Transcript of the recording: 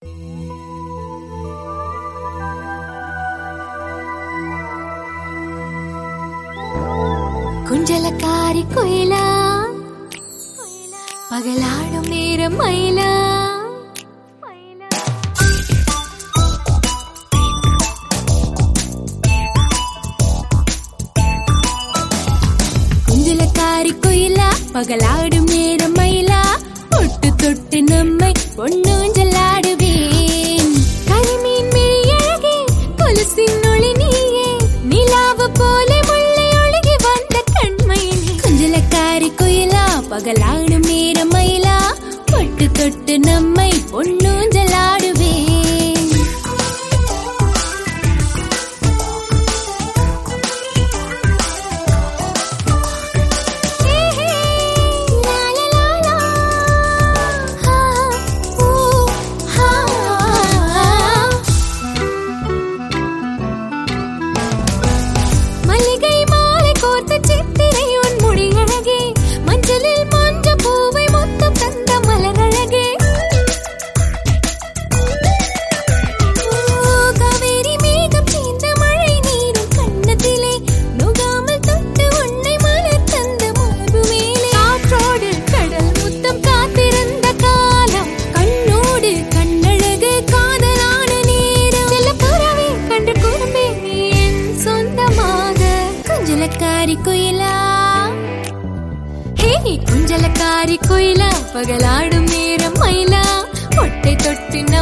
குஞ்சலக்காரி குயிலா பகலாடும் நேரம் மயிலா குஞ்சலக்காரி குயிலா பகலாடும் நேரம் மயிலா தொட்டு தொட்டு நம்மை பொன்னூஞ்சலாடுவேன். கரிமீன் விழி அழகே கொலுசின் ஒளி நீயே நிலாவு போல முல்லை ஒழுகி வந்த கண்மையினே. குஞ்சலக்காரி குயிலா பகலாடும் நேரம் மயிலா தொட்டு தொட்டு நம்மை பொன்னூஞ்சலாடுவேன். குஞ்சலக்காரி குயிலா பகலாடும் நேரம் மயிலா ஒட்டை தொட்டு